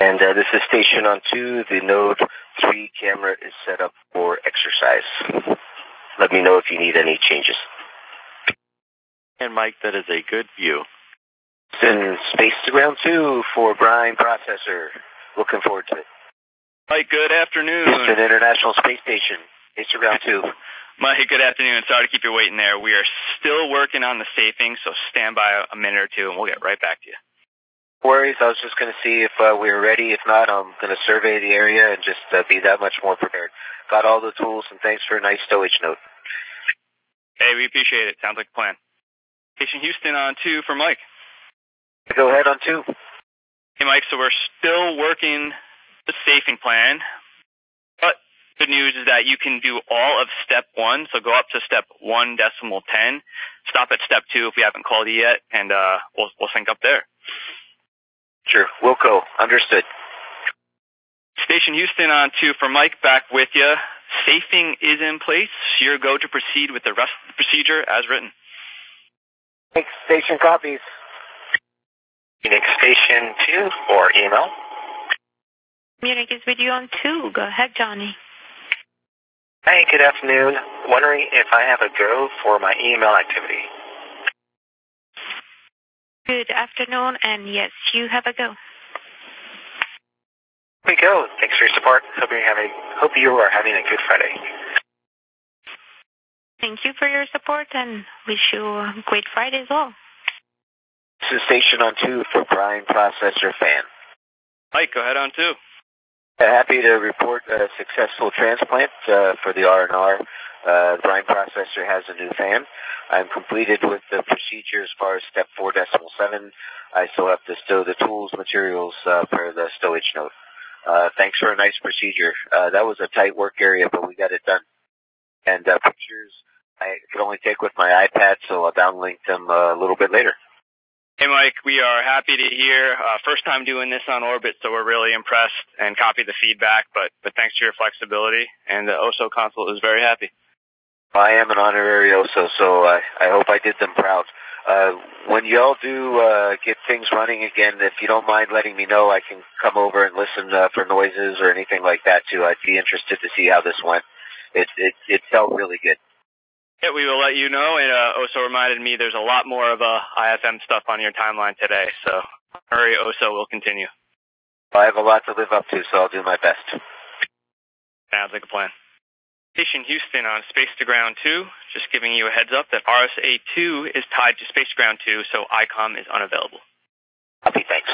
And this is station on 2. The node 3 camera is set up for exercise. Let me know if you need any changes. And Mike, that is a good view. It's in space to ground 2 for Brine Processor. Looking forward to it. Mike, good afternoon. Houston International Space Station. Space to ground 2. Mike, good afternoon. Sorry to keep you waiting there. We are still working on the safing, so stand by a minute or two and we'll get right back to you. No worries. I was just going to see if we were ready. If not, I'm going to survey the area and just be that much more prepared. Got all the tools, and thanks for a nice stowage note. Hey, we appreciate it. Sounds like a plan. Station Houston on 2 for Mike. Go ahead on 2. Hey, Mike, so we're still working the safing plan, but good news is that you can do all of step 1, so go up to step 1.10, stop at step 2 if we haven't called you yet, and we'll sync up there. Sure, Wilco, understood. Station Houston on 2 for Mike, back with you. Safing is in place. You're go to proceed with the rest of the procedure as written. Thanks, station copies. Phoenix Station 2 or email. Munich is with you on 2. Go ahead, Johnny. Hey, good afternoon. Wondering if I have a go for my email activity. Good afternoon, and yes, you have a go. Here we go. Thanks for your support. Hope you are having a good Friday. Thank you for your support, and wish you a great Friday as well. This is station on 2 for Brine Processor fan. Mike, go ahead on 2. Happy to report a successful transplant for the R&R. The Brine Processor has a new fan. I'm completed with the procedure as far as step 4.7. I still have to stow the tools, materials per the stowage note. Thanks for a nice procedure. That was a tight work area, but we got it done. And pictures I could only take with my iPad, so I'll downlink them a little bit later. Hey, Mike, we are happy to hear. First time doing this on orbit, so we're really impressed and copy the feedback, but thanks to your flexibility, and the OSO console is very happy. I am an honorary OSO, so I hope I did them proud. When y'all do get things running again, if you don't mind letting me know, I can come over and listen for noises or anything like that, too. I'd be interested to see how this went. It felt really good. Yeah, we will let you know, and OSO reminded me there's a lot more of IFM stuff on your timeline today, so hurry, OSO will continue. I have a lot to live up to, so I'll do my best. Sounds like a plan. Station Houston on Space to Ground 2, just giving you a heads up that RSA-2 is tied to Space to Ground 2, so ICOM is unavailable. Copy, thanks.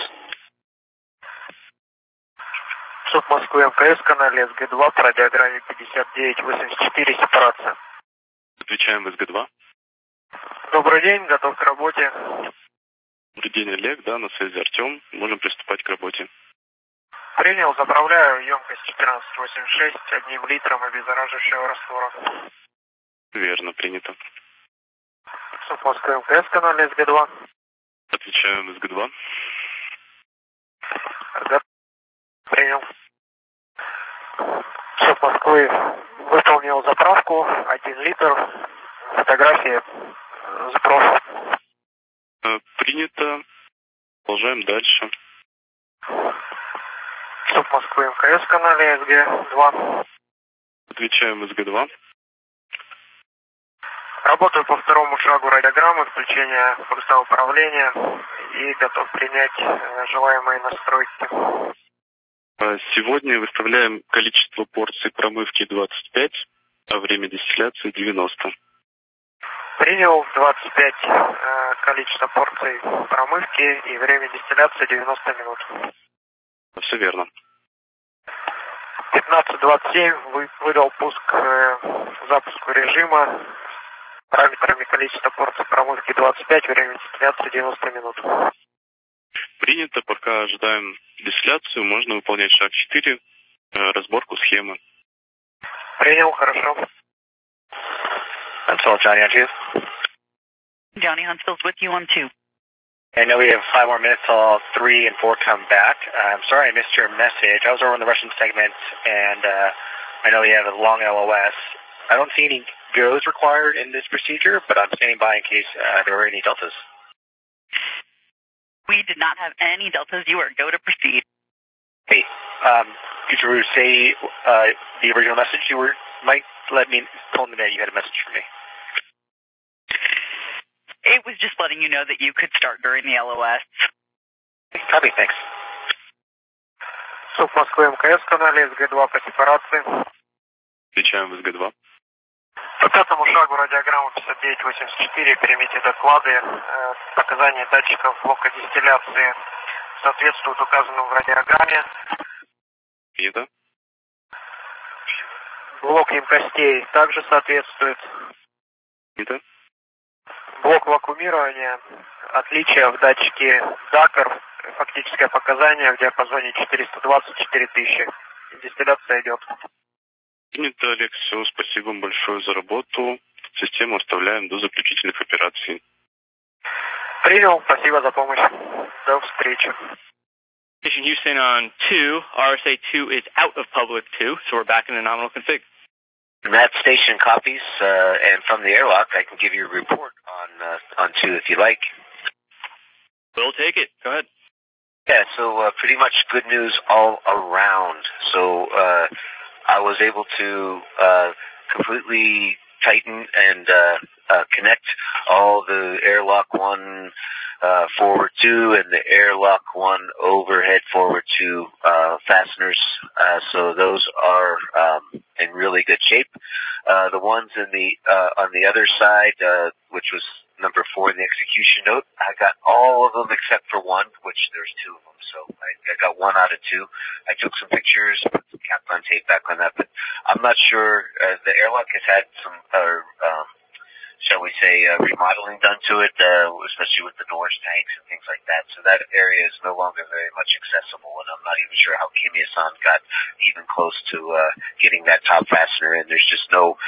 Суд Москвы МКС, канале СГ-2, по радиограмме 5984, сепарация. Отвечаем СГ-2. Добрый день, готов к работе. Добрый день, Олег, да, на связи Артем. Можем приступать к работе. Принял, заправляю, емкость 1486, 1 литром обеззараживающего раствора. Верно, принято. Суд Москвы МКС, канале СГ-2. Отвечаем СГ-2. Принял. Суд Москвы выполнил заправку, 1 литр, фотографии запроса. Принято. Продолжаем дальше. Суд Москвы МКС в канале СГ-2. Отвечаем СГ-2. Работаю по второму шагу радиограммы, включение пульса управления и готов принять желаемые настройки. Сегодня выставляем количество порций промывки 25, а время дистилляции 90. Принял 25 количество порций промывки и время дистилляции 90 минут. Все верно. 15:27 выдал пуск запуску режима. Параметрами количества порций промывки 25, время дистилляции 90 минут. Принято, пока ожидаем дистилляцию, можно выполнять шаг 4, разборку схемы. Принял, хорошо. Huntsville, Johnny on 2. Johnny Huntsville's with you on 2. I know we have 5 more minutes till 3 and 4 come back. I'm sorry I missed your message. I was over in the Russian segment, and I know you have a long LOS. I don't see any goes required in this procedure, but I'm standing by in case there were any deltas. We did not have any deltas. You are go to proceed. Could you say the original message you were, Mike told me that you had a message for me. It was just letting you know that you could start during the LOS. Copy, thanks. СУП Москвы МКС в канале СГ-2 по сепарации. Отвечаем в СГ-2. По пятому шагу радиограмма 5984 примите доклады. Показания датчиков блока дистилляции соответствуют указанному в радиограмме. Это? Блок емкостей также соответствует. Это? Блок вакуумирования. Отличие в датчике DACR. Фактическое показание в диапазоне 420-4000. Дистилляция идет. Принято, Олег, все, спасибо вам большое за работу. Систему оставляем до заключительных операций. Принял, спасибо за помощь. До встречи. Station Houston on 2, RSA-2 is out of public 2, so we're back in a nominal config. That station copies, and from the airlock, I can give you a report on 2 if you like. We'll take it. Go ahead. Yeah, so pretty much good news all around. So I was able to completely tighten and connect all the airlock 1 forward 2 and the airlock 1 overhead forward 2 fasteners. So those are in really good shape. The ones in the on the other side, which was number 4 in the execution note, I got all of them except for 1, which there's 2 of them. So I got 1 out of 2. I took some pictures, put some Kapton tape back on that, but I'm not sure. The airlock has had some, shall we say, remodeling done to it, especially with the doors, tanks, and things like that. So that area is no longer very much accessible, and I'm not even sure how Kimia-san got even close to getting that top fastener in. There's just no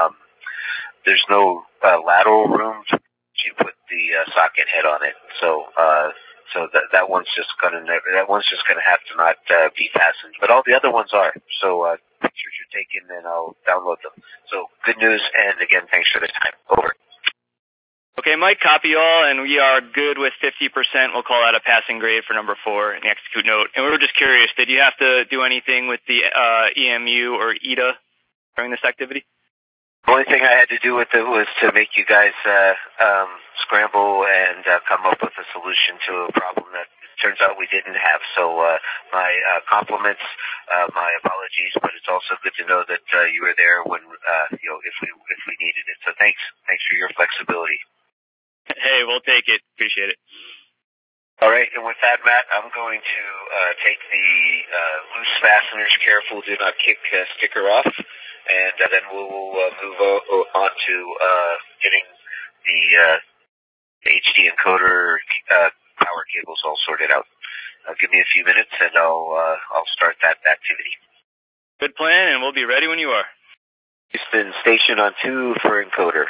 lateral room to put the socket head on it. So that one's just gonna have to not be fastened. But all the other ones are. So pictures are taken, and I'll download them. So good news, and again, thanks for the time. Over. Okay, Mike, copy all, and we are good with 50%. We'll call that a passing grade for number 4 in the execute note. And we were just curious, did you have to do anything with the EMU or ETA during this activity? The only thing I had to do with it was to make you guys scramble and come up with a solution to a problem that it turns out we didn't have. So my compliments, my apologies, but it's also good to know that you were there when if we needed it. So thanks for your flexibility. Hey, we'll take it. Appreciate it. All right, and with that, Matt, I'm going to take the loose fasteners, careful, do not kick sticker off. And then we'll move on to getting the HD encoder power cables all sorted out. Give me a few minutes, and I'll start that activity. Good plan, and we'll be ready when you are. Houston station on 2 for encoder.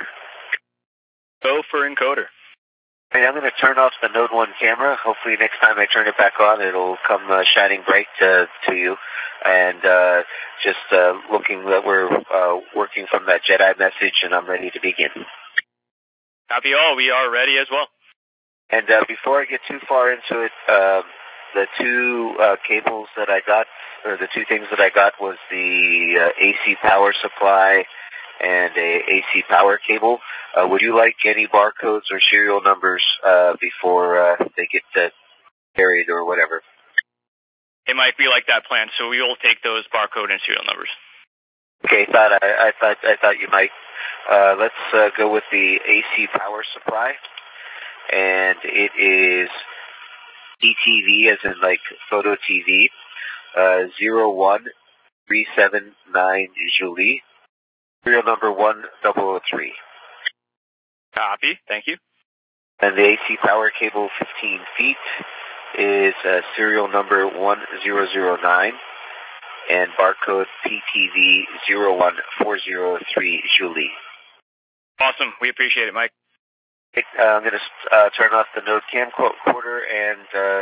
Go for encoder. Hey, I'm going to turn off the Node 1 camera. Hopefully next time I turn it back on, it'll come shining bright to you. And just looking that we're working from that Jedi message, and I'm ready to begin. Copy all. We are ready as well. And before I get too far into it, the 2 cables that I got, or the 2 things that I got was the AC power supply and a AC power cable. Would you like any barcodes or serial numbers before they get carried or whatever? Hey, Mike, we like that plan, so we will take those barcode and serial numbers. Okay, I thought you might. Let's go with the AC power supply, and it is DTV, as in like photo TV, 01379 Julie, serial number 1003. Copy, thank you. And the AC power cable 15 feet is serial number 1009 and barcode PTV 01403 Julie. Awesome. We appreciate it, Mike. I'm going to turn off the Node camcorder and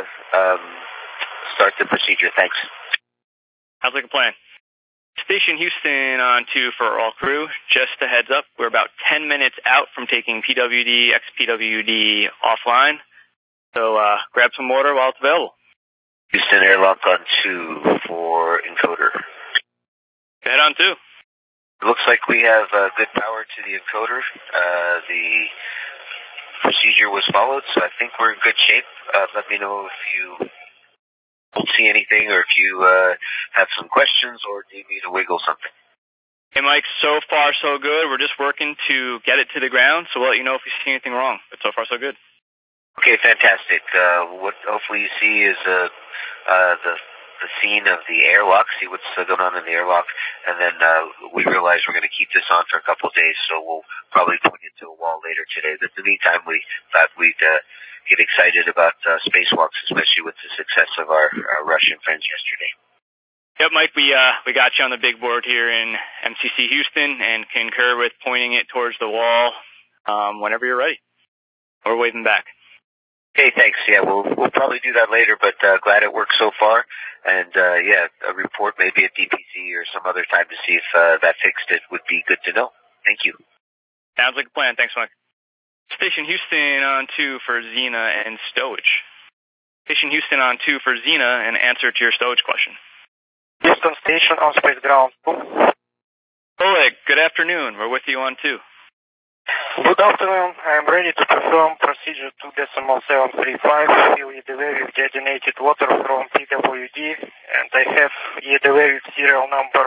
start the procedure. Thanks. Sounds like a plan. Station Houston on 2 for all crew. Just a heads up, we're about 10 minutes out from taking PWD, XPWD offline. So grab some water while it's available. Houston airlock on 2 for encoder. Head on 2. It looks like we have good power to the encoder. The procedure was followed, so I think we're in good shape. Let me know if you don't see anything or if you have some questions or need me to wiggle something. Hey, Mike, so far so good. We're just working to get it to the ground, so we'll let you know if we see anything wrong. But so far so good. Okay, fantastic. What hopefully you see is the scene of the airlock, see what's going on in the airlock, and then we realize we're going to keep this on for a couple of days, so we'll probably point it to a wall later today. But in the meantime, we thought we'd get excited about spacewalks, especially with the success of our Russian friends yesterday. Yep, Mike, we got you on the big board here in MCC Houston and concur with pointing it towards the wall whenever you're ready. Or waving back. Okay, thanks. Yeah, we'll probably do that later, but glad it worked so far. And yeah, a report maybe at DPC or some other time to see if that fixed it would be good to know. Thank you. Sounds like a plan. Thanks, Mike. Station Houston on 2 for Xena and stowage. Station Houston on 2 for Xena, an answer to your stowage question. Houston Station on space ground 2. Oleg, good afternoon. We're with you on 2. Good afternoon. I am ready to perform procedure 2.735, fill EDW with deadenated water from PWD, and I have EDW with serial number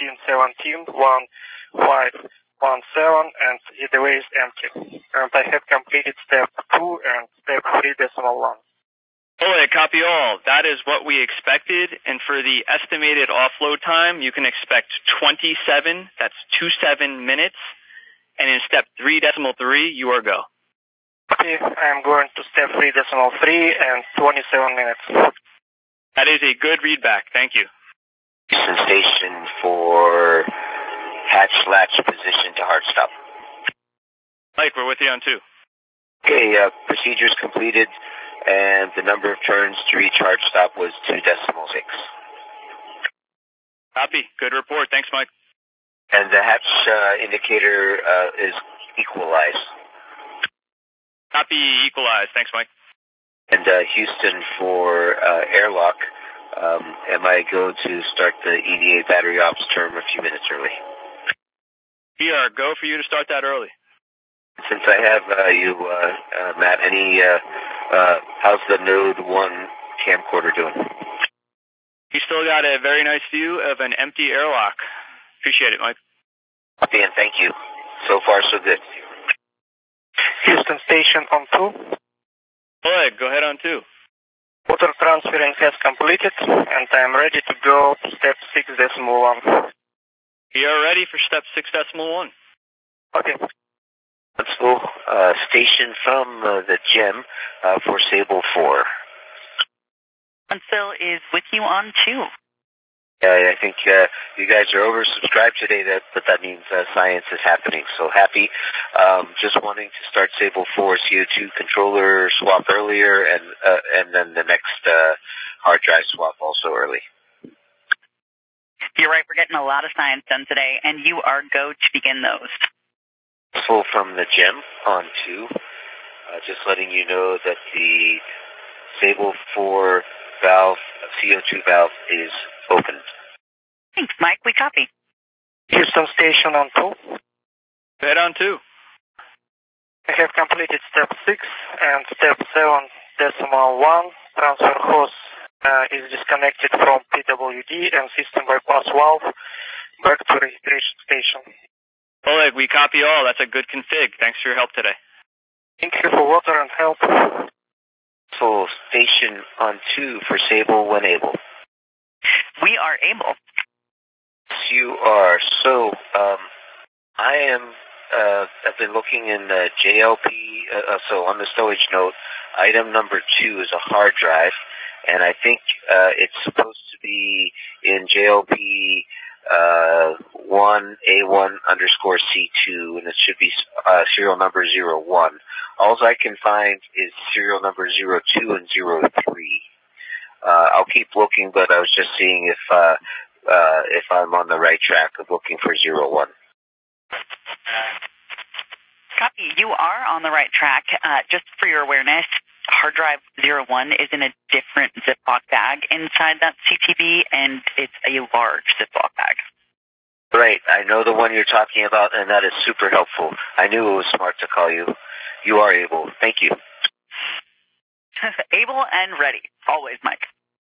1517-1517, and EDW is empty. And I have completed step 2 and step 3.1. Oleg, copy all. That is what we expected, and for the estimated offload time, you can expect 27, that's 27 minutes, and in step 3.3, you are go. Okay, I am going to step 3.3 and 27 minutes. That is a good readback. Thank you. Houston Station for hatch latch position to hard stop. Mike, we're with you on 2. Okay, procedures completed, and the number of turns to reach hard stop was 2.6. Copy. Good report. Thanks, Mike. And the hatch indicator is equalized. Copy. Equalized. Thanks, Mike. And Houston for airlock, am I go to start the EDA battery ops term a few minutes early? We are go for you to start that early. Since I have you, Matt, any how's the Node 1 camcorder doing? You still got a very nice view of an empty airlock. Appreciate it, Mike. Dan, thank you. So far, so good. Houston Station on 2. Oleg, go ahead on 2. Water transferring has completed, and I am ready to go to step 6.1. We are ready for step 6.1. Okay. Let's go station from the GEM for Sable 4. Phil is with you on 2. I think you guys are oversubscribed today, but that means science is happening. So happy. Just wanting to start Sable 4 CO2 controller swap earlier, and then the next hard drive swap also early. You're right. We're getting a lot of science done today, and you are go to begin those. Full from the GEM on 2. Just letting you know that the Sable 4 valve, CO2 valve is open. Thanks, Mike. We copy. Houston Station on 2. Head on 2. I have completed step 6 and step 7.1. Transfer hose is disconnected from PWD and system bypass valve back to registration station. Oleg, we copy all. That's a good config. Thanks for your help today. Thank you for water and help. Full station on 2 for Sable when able. We are able. You are. So, I am, I've been looking in JLP, so on the stowage note, item number 2 is a hard drive, and I think it's supposed to be in JLP 1A1_C2, and it should be serial number 01. All I can find is serial number 02 and 03. I'll keep looking, but I was just seeing if I'm on the right track of looking for 01. Copy. You are on the right track. Just for your awareness, hard drive 01 is in a different Ziploc bag inside that CTB, and it's a large Ziploc bag. Right. I know the one you're talking about, and that is super helpful. I knew it was smart to call you. You are able. Thank you. Able and ready. Always, Mike.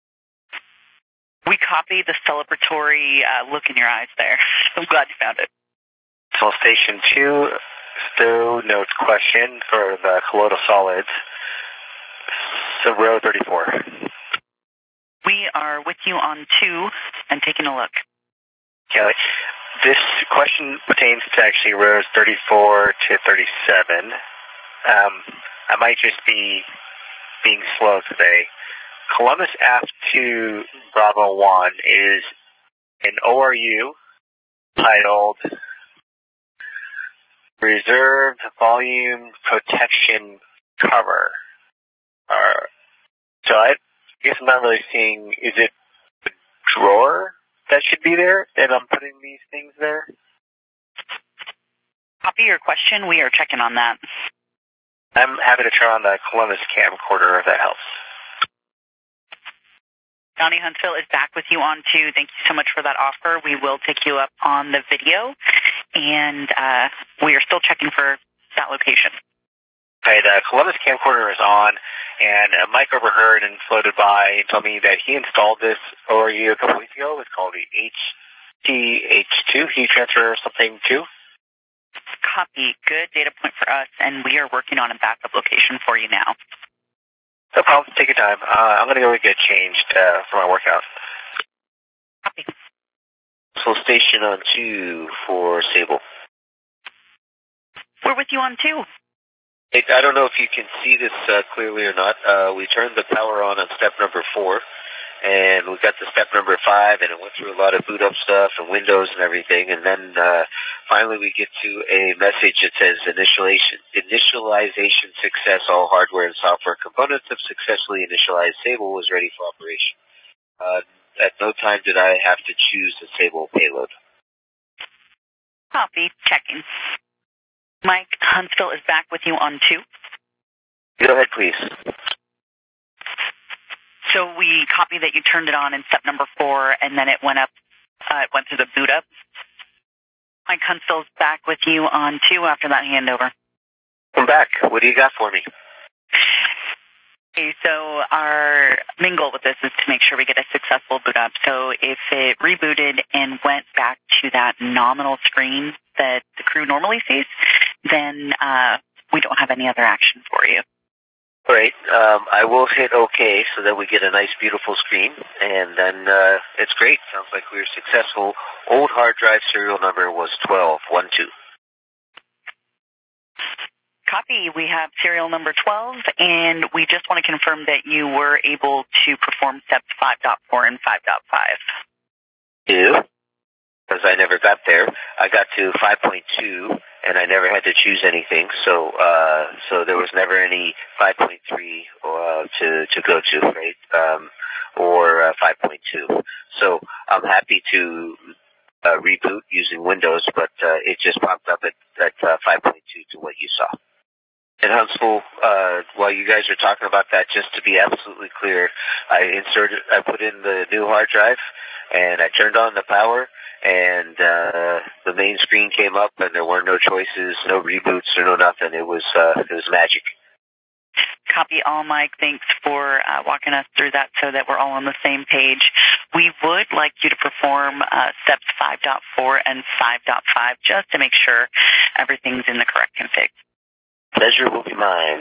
We copied the celebratory look in your eyes there. I'm glad you found it. So Station 2, Stowe notes question for the colloidal solids. So row 34. We are with you on 2 and taking a look. Kelly, this question pertains to actually rows 34 to 37. I might just be being slow today. Columbus F2 Bravo 1 is an ORU titled Reserved Volume Protection Cover. So I guess I'm not really seeing, is it the drawer that should be there and I'm putting these things there? Copy your question. We are checking on that. I'm happy to turn on the Columbus camcorder if that helps. Johnny Huntsville is back with you on 2. Thank you so much for that offer. We will take you up on the video, and we are still checking for that location. Okay, the Columbus camcorder is on, and Mike overheard and floated by and told me that he installed this ORU a couple weeks ago. It's called the HTH2, heat transfer or something 2. Copy. Good data point for us, and we are working on a backup location for you now. No problem. Take your time. I'm going to go get changed for my workout. Copy. So station on 2 for Sable. We're with you on 2. I don't know if you can see this clearly or not. We turned the power on step number 4, and we got to step number 5, and it went through a lot of boot up stuff and Windows and everything, and then finally we get to a message that says initialization success. All hardware and software components have successfully initialized. Sable was ready for operation. At no time did I have to choose the Sable payload. Copy. Checking. Mike Huntsville is back with you on 2. Go ahead, please. So we copy that you turned it on in step number 4, and then it went up. It went through the boot up. Mike Huntsville's back with you on 2 after that handover. I'm back. What do you got for me? Okay, so our main goal with this is to make sure we get a successful boot up. So if it rebooted and went back to that nominal screen that the crew normally sees, then we don't have any other action for you. All right. I will hit OK so that we get a nice, beautiful screen, and then it's great. Sounds like we were successful. Old hard drive serial number was 1212. Copy. We have serial number 12, and we just want to confirm that you were able to perform steps 5.4 and 5.5. Yeah. Because I never got there. I got to 5.2, and I never had to choose anything, so there was never any 5.3 to go to, right? Or 5.2. So I'm happy to reboot using Windows, but it just popped up at 5.2 to what you saw. And Huntsville, while you guys are talking about that, just to be absolutely clear, I put in the new hard drive, and I turned on the power, and the main screen came up, and there were no choices, no reboots, or no nothing. It was magic. Copy all, Mike. Thanks for walking us through that so that we're all on the same page. We would like you to perform steps 5.4 and 5.5 just to make sure everything's in the correct config. Pleasure will be mine.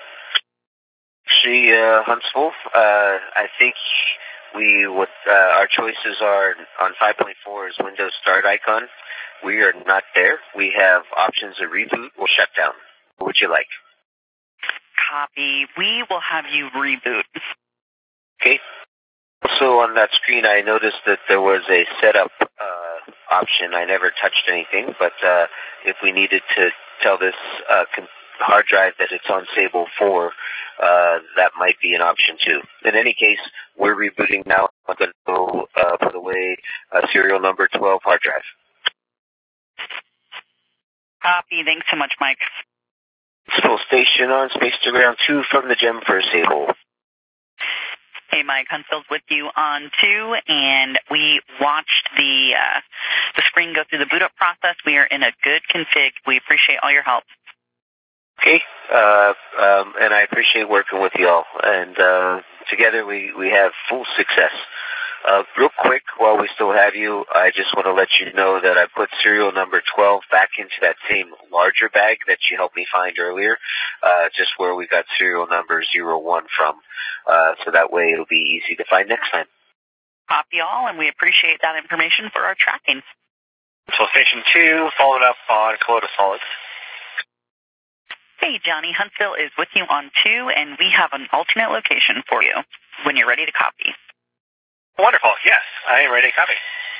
See, Huntsville, I think our choices are on 5.4 is Windows Start icon. We are not there. We have options of reboot or shutdown. What would you like? Copy. We will have you reboot. Okay. Also on that screen, I noticed that there was a setup option. I never touched anything, but if we needed to tell this hard drive that it's on Sable 4, that might be an option too. In any case, we're rebooting now. I'm going to go put away serial number 12 hard drive. Copy. Thanks so much, Mike. Full station on space to ground 2 from the Gem for Sable. Hey, Mike, Hunsfield's with you on 2, and we watched the screen go through the boot up process. We are in a good config. We appreciate all your help. Okay, and I appreciate working with y'all. And together we have full success. Real quick, while we still have you, I just want to let you know that I put serial number 12 back into that same larger bag that you helped me find earlier, just where we got serial number 01 from. So that way it'll be easy to find next time. Copy all, and we appreciate that information for our tracking. So Station 2, following up on Colloidal Solids. Hey, Johnny, Huntsville is with you on 2, and we have an alternate location for you when you're ready to copy. Wonderful. Yes, I am ready to copy.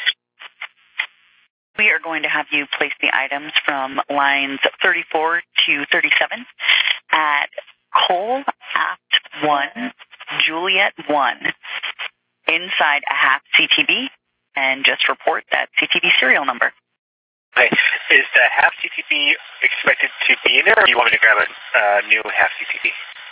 We are going to have you place the items from lines 34 to 37 at Cole Aft 1, Juliet 1, inside a half CTB, and just report that CTB serial number. Okay. Is the half CTB expected to be in there, or do you want me to grab a new half CTB?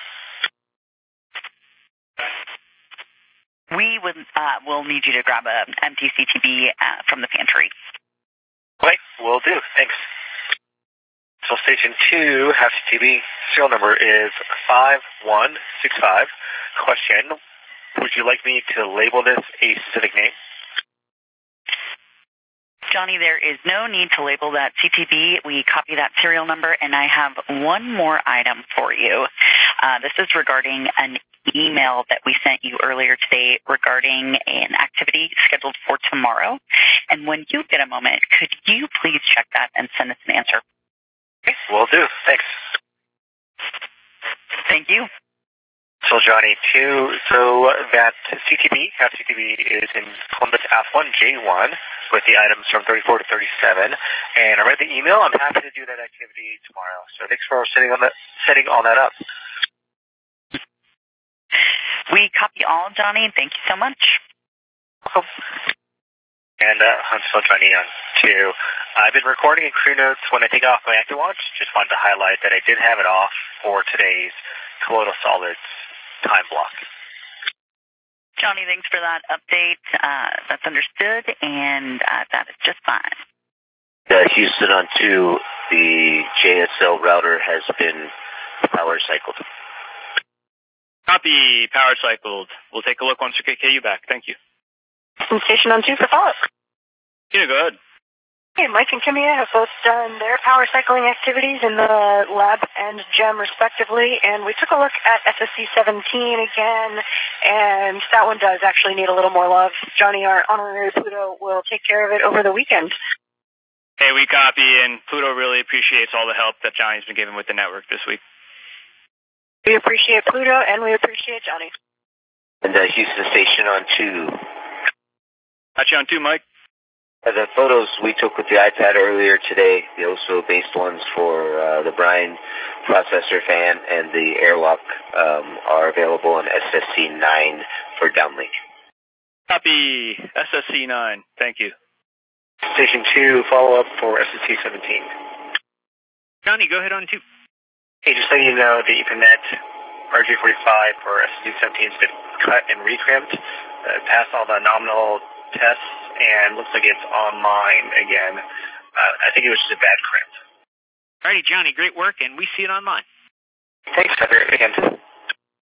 We will need you to grab an empty CTB from the pantry. Okay, will do. Thanks. So Station 2, half CTB, serial number is 5165. Question, would you like me to label this a specific name? Johnny, there is no need to label that CTB. We copy that serial number, and I have one more item for you. This is regarding an email that we sent you earlier today regarding an activity scheduled for tomorrow. And when you get a moment, could you please check that and send us an answer? Okay, will do. Thanks. Thank you. So Johnny, 2, so that CTB, half CTB, is in Columbus F1, J1, with the items from 34 to 37. And I read the email. I'm happy to do that activity tomorrow. So thanks for setting all that up. We copy all, Johnny. Thank you so much. Welcome. And Huntsville joining on 2. I've been recording in crew notes when I take off my ActiWatch. Just wanted to highlight that I did have it off for today's Colloidal Solids time block. Johnny, thanks for that update. That's understood, and that is just fine. Houston on 2, the JSL router has been power cycled. Copy, power cycled. We'll take a look once we get KU back. Thank you. Station on 2 for follow-up. Yeah, go ahead. Hey, Mike and Kimia have both done their power cycling activities in the lab and GEM respectively, and we took a look at SSC-17 again, and that one does actually need a little more love. Johnny, our honorary Pluto, will take care of it over the weekend. Hey, we copy, and Pluto really appreciates all the help that Johnny's been giving with the network this week. We appreciate Pluto, and we appreciate Johnny. And Houston Station on 2. Got you on 2, Mike. The photos we took with the iPad earlier today, the OSO-based ones for the Brine processor fan and the airlock, are available on SSC-9 for downlink. Copy, SSC-9. Thank you. Station 2, follow-up for SSC-17. Johnny, go ahead on 2. Hey, just letting you know, the Ethernet RJ45 for SSC-17 has been cut and recramped. Passed all the nominal tests, and looks like it's online again. I think it was just a bad crimp. Alrighty, Johnny, great work, and we see it online. Thanks. Have a great weekend.